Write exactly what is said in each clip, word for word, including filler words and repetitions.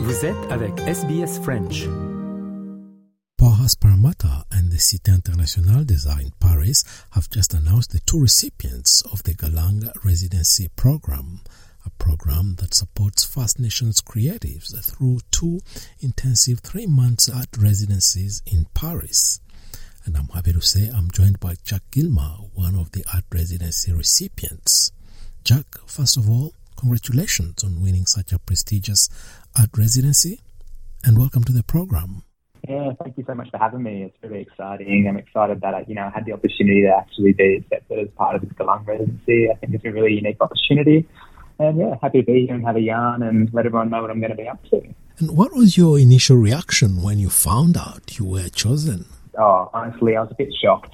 Vous êtes avec S B S French. Bahas Parramatta and the Cité Internationale des Arts in Paris have just announced the two recipients of the Galang Residency Program, a program that supports First Nations creatives through two intensive three-month art residencies in Paris. And I'm happy to say I'm joined by Jack Gilmer, one of the art residency recipients. Jack, first of all, congratulations on winning such a prestigious art residency, and welcome to the program. Yeah, thank you so much for having me. It's really exciting. I'm excited that I, you know, I had the opportunity to actually be accepted as part of this Galang residency. I think it's a really unique opportunity. And yeah, happy to be here and have a yarn and let everyone know what I'm going to be up to. And what was your initial reaction when you found out you were chosen? Oh, honestly, I was a bit shocked.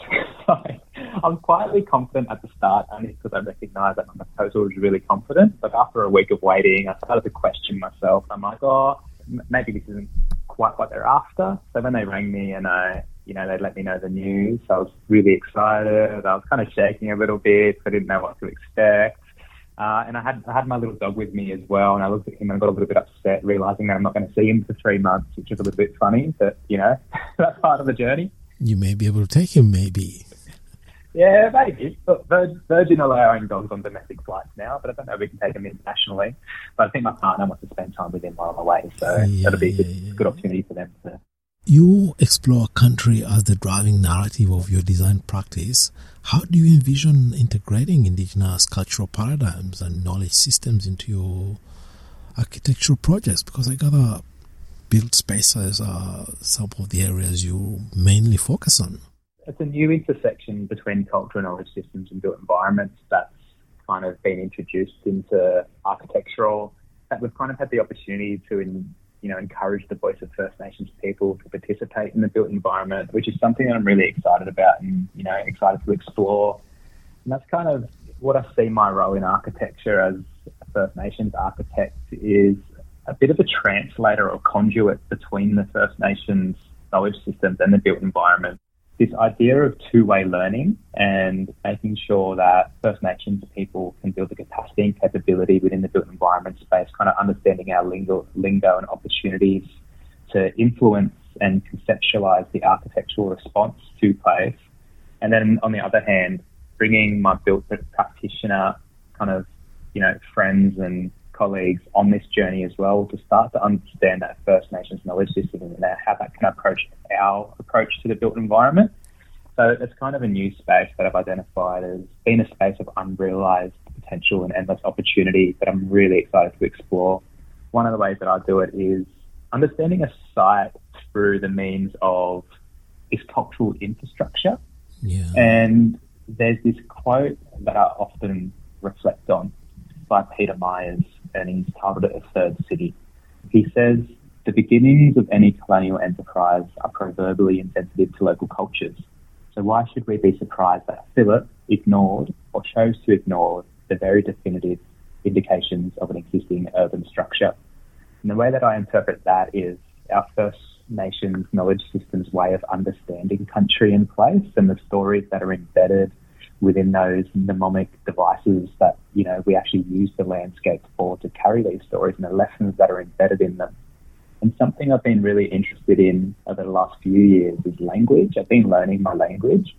I was quietly confident at the start, only because I recognised that my proposal was really confident. But after a week of waiting, I started to question myself. I'm like, oh, m- maybe this isn't quite what they're after. So when they rang me and I, you know, they let me know the news, I was really excited. I was kind of shaking a little bit. I didn't know what to expect. Uh, and I had I had my little dog with me as well, and I looked at him and got a little bit upset, realising that I'm not going to see him for three months, which is a little bit funny, but, you know, that's part of the journey. You may be able to take him, maybe. Yeah, maybe. But Vir- Virgin are allowing dogs on domestic flights now, but I don't know if we can take them internationally. But I think my partner wants to spend time with him while I'm away, so Yeah, that'll be a good, yeah, yeah. good opportunity for them to... You explore country as the driving narrative of your design practice. How do you envision integrating indigenous cultural paradigms and knowledge systems into your architectural projects? Because I gather built spaces are some of the areas you mainly focus on. It's a new intersection between cultural knowledge systems and built environments that's kind of been introduced into architectural, that we've kind of had the opportunity to, in, you know, encourage the voice of First Nations people to participate in the built environment, which is something that I'm really excited about and, you know, excited to explore. And that's kind of what I see my role in architecture as a First Nations architect is a bit of a translator or conduit between the First Nations knowledge systems and the built environment. This idea of two-way learning and making sure that First Nations people can build the capacity and capability within the built environment space, kind of understanding our lingo, lingo and opportunities to influence and conceptualize the architectural response to place. And then on the other hand, bringing my built practitioner kind of, you know, friends and colleagues on this journey as well to start to understand that First Nations knowledge system and how that can approach our approach to the built environment. So it's kind of a new space that I've identified as being a space of unrealised potential and endless opportunity that I'm really excited to explore. One of the ways that I do it is understanding a site through the means of its cultural infrastructure. Yeah. And there's this quote that I often reflect on by Peter Myers, and he's titled it A Third City. He says, the beginnings of any colonial enterprise are proverbially insensitive to local cultures. So why should we be surprised that Philip ignored or chose to ignore the very definitive indications of an existing urban structure? And the way that I interpret that is our First Nations knowledge system's way of understanding country and place and the stories that are embedded within those mnemonic devices that, you know, we actually use the landscape for to carry these stories and the lessons that are embedded in them. And something I've been really interested in over the last few years is language. I've been learning my language.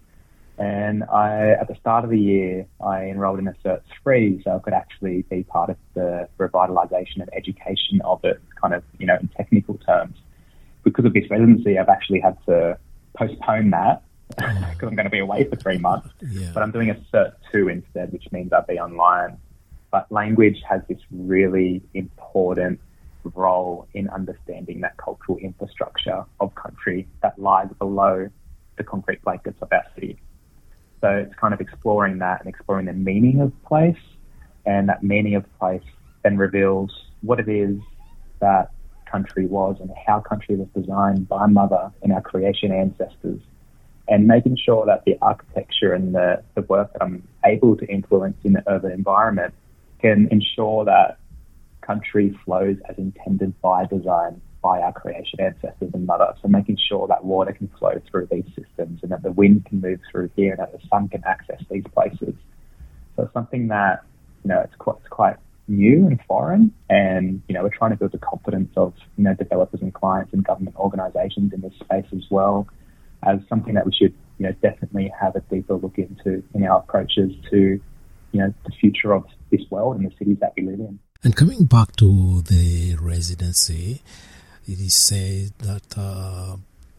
And I, at the start of the year, I enrolled in a Cert three so I could actually be part of the revitalisation and education of it, kind of, you know, in technical terms. Because of this residency, I've actually had to postpone that because I'm going to be away for three months. Yeah. But I'm doing a Cert two instead, which means I'll be online. But language has this really important role in understanding that cultural infrastructure of country that lies below the concrete blankets of our city. So it's kind of exploring that and exploring the meaning of place, and that meaning of place then reveals what it is that country was and how country was designed by Mother and our creation ancestors, and making sure that the architecture and the, the work that I'm able to influence in the urban environment can ensure that country flows as intended by design by our creation ancestors and Mother. So making sure that water can flow through these systems and that the wind can move through here and that the sun can access these places. So it's something that, you know, it's quite, it's quite new and foreign, and you know we're trying to build the confidence of you know developers and clients and government organisations in this space as well, as something that we should you know definitely have a deeper look into in our approaches to you know the future of this world and the cities that we live in. And coming back to the residency, it is said that uh,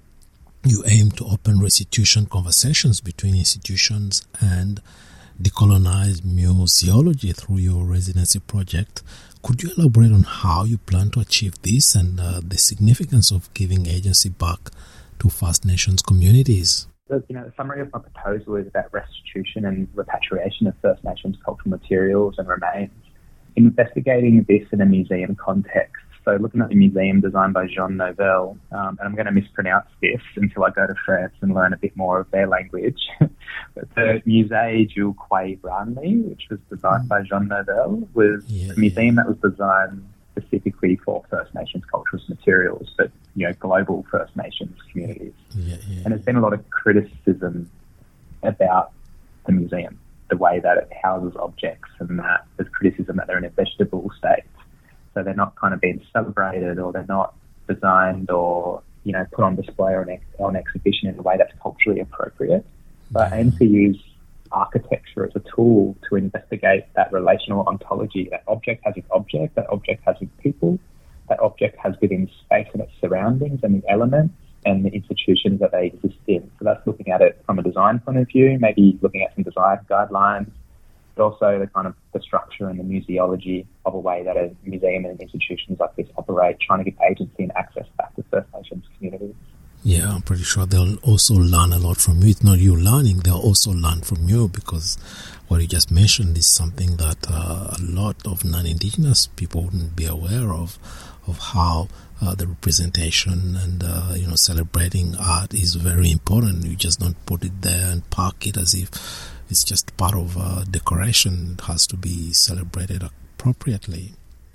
you aim to open restitution conversations between institutions and decolonize museology through your residency project. Could you elaborate on how you plan to achieve this and uh, the significance of giving agency back to First Nations communities? So, you know, the summary of my proposal is about restitution and repatriation of First Nations cultural materials and remains. Investigating this in a museum context, so looking at the museum designed by Jean Nouvel, um, and I'm going to mispronounce this until I go to France and learn a bit more of their language, but the Musée Jules Quay Branly, which was designed by Jean Nouvel, was yeah, a museum yeah. that was designed specifically for First Nations cultural materials, but, you know, global First Nations communities. Yeah, yeah. And there's been a lot of criticism about the museum, the way that it houses objects, and that there's criticism that they're in a vegetable state. So they're not kind of being celebrated, or they're not designed or, you know, put on display or on, ex- on exhibition in a way that's culturally appropriate. But I aim to use architecture as a tool to investigate that relational ontology. That object has its object, that object has its people, that object has within space and its surroundings and the elements and the institutions that they exist in. So that's looking at it from a design point of view, maybe looking at some design guidelines, but also the kind of the structure and the museology of a way that a museum and institutions like this operate, trying to give agency and access back to First Nations communities. Yeah, I'm pretty sure they'll also learn a lot from you. It's not you learning, they'll also learn from you, because what you just mentioned is something that uh, a lot of non-Indigenous people wouldn't be aware of, of how uh, the representation and, uh, you know, celebrating art is very important. You just don't put it there and park it as if it's just part of uh, decoration. It has to be celebrated appropriately.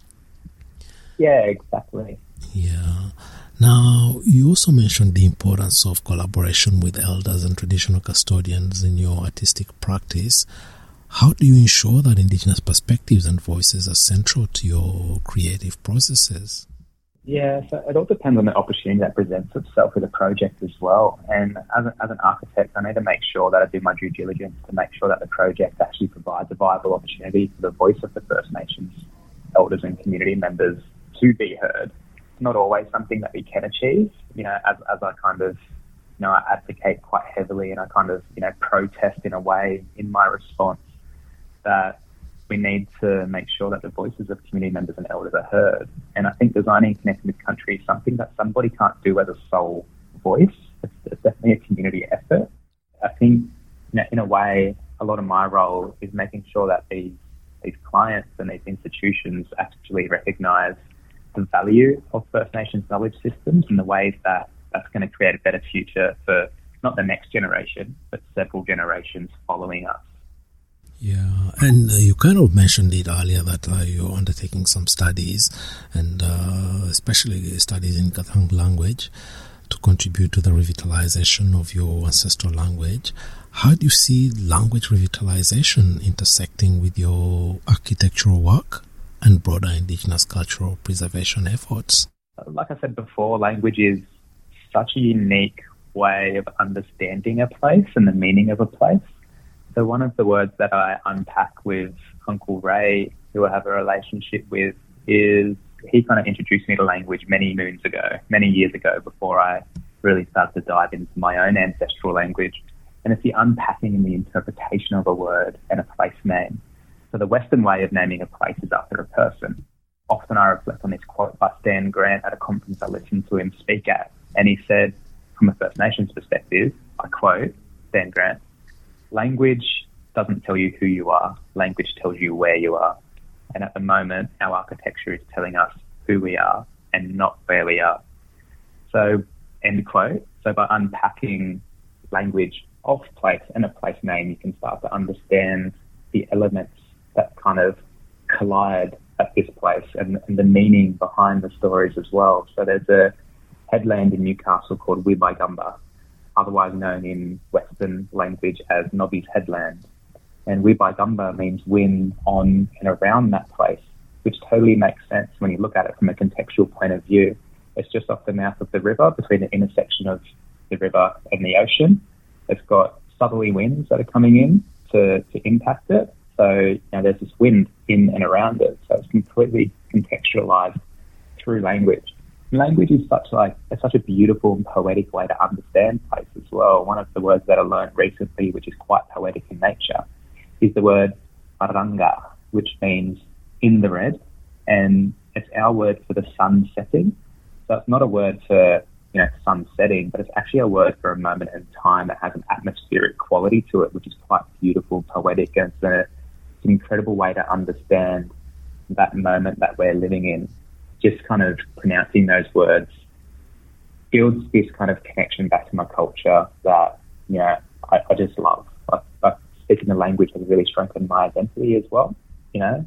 Yeah, exactly. Yeah. Now, you also mentioned the importance of collaboration with elders and traditional custodians in your artistic practice. How do you ensure that Indigenous perspectives and voices are central to your creative processes? Yeah, so it all depends on the opportunity that presents itself with a project as well. And as, a, as an architect, I need to make sure that I do my due diligence to make sure that the project actually provides a viable opportunity for the voice of the First Nations elders and community members to be heard. It's not always something that we can achieve, you know, as, as I kind of, you know, I advocate quite heavily and I kind of, you know, protest in a way in my response that we need to make sure that the voices of community members and elders are heard. And I think designing and connecting with country is something that somebody can't do as a sole voice. It's, it's definitely a community effort. I think, you know, in a way, a lot of my role is making sure that these these clients and these institutions actually recognise the value of First Nations knowledge systems and the ways that that's going to create a better future for not the next generation, but several generations following us. Yeah, and uh, you kind of mentioned it earlier that uh, you're undertaking some studies, and uh, especially studies in Gathang language, to contribute to the revitalization of your ancestral language. How do you see language revitalization intersecting with your architectural work and broader Indigenous cultural preservation efforts? Like I said before, language is such a unique way of understanding a place and the meaning of a place. So one of the words that I unpack with Uncle Ray, who I have a relationship with, is he kind of introduced me to language many moons ago, many years ago, before I really started to dive into my own ancestral language. And it's the unpacking and the interpretation of a word and a place name. So the Western way of naming a place is after a person. Often I reflect on this quote by Stan Grant at a conference I listened to him speak at. And he said, from a First Nations perspective, I quote Stan Grant, "Language doesn't tell you who you are. Language tells you where you are." And at the moment, our architecture is telling us who we are and not where we are. So, end quote. So by unpacking language of place and a place name, you can start to understand the elements that kind of collide at this place and, and the meaning behind the stories as well. So there's a headland in Newcastle called Wibaigamba, otherwise known in Western language as Nobby's Headland. And Wibaigamba means win on and around that place. which totally makes sense when you look at it from a contextual point of view. It's just off the mouth of the river, between the intersection of the river and the ocean. It's got southerly winds that are coming in to, to impact it. So, you know, there's this wind in and around it. So it's completely contextualized through language. Language is such like it's such a beautiful and poetic way to understand place as well. One of the words that I learned recently, which is quite poetic in nature, is the word aranga, which means in the red, and it's our word for the sun setting. So it's not a word for, you know, sun setting, but it's actually a word for a moment in time that has an atmospheric quality to it, which is quite beautiful, poetic, and it's, a, it's an incredible way to understand that moment that we're living in. Just kind of pronouncing those words builds this kind of connection back to my culture that, you know, I, I just love. I, I, speaking the language has really strengthened my identity as well, you know.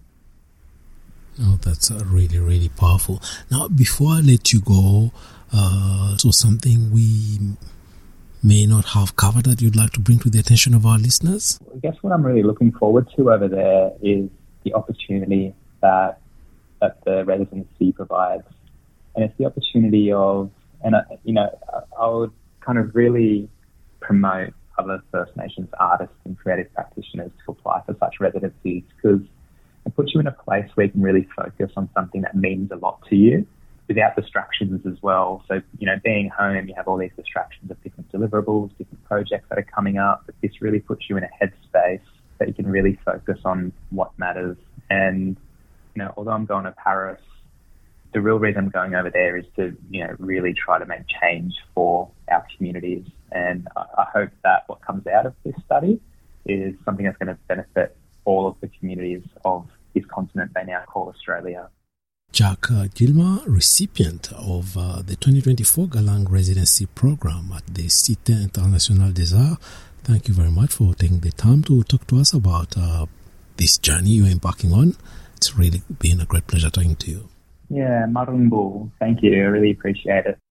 Oh, that's uh, really, really powerful. Now, before I let you go, uh, so something we may not have covered that you'd like to bring to the attention of our listeners? I guess what I'm really looking forward to over there is the opportunity that that the residency provides. And it's the opportunity of, and uh, you know, I would kind of really promote other First Nations artists and creative practitioners to apply for such residencies, because it puts you in a place where you can really focus on something that means a lot to you without distractions as well. So, you know, being home, you have all these distractions of different deliverables, different projects that are coming up, but this really puts you in a headspace that you can really focus on what matters. And you know, although I'm going to Paris, the real reason I'm going over there is to, you know, really try to make change for our communities. And I, I hope that what comes out of this study is something that's going to benefit all of the communities of this continent they now call Australia. Jack uh, Gilmer, recipient of uh, the twenty twenty-four Galang Residency Program at the Cité Internationale des Arts, thank you very much for taking the time to talk to us about uh, this journey you're embarking on. It's really been a great pleasure talking to you. Yeah, Marumbu, thank you. I really appreciate it.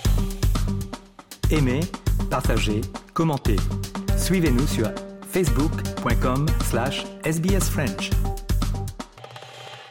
Aimez, partagez, commentez. Suivez-nous sur facebook point com slash S B S French.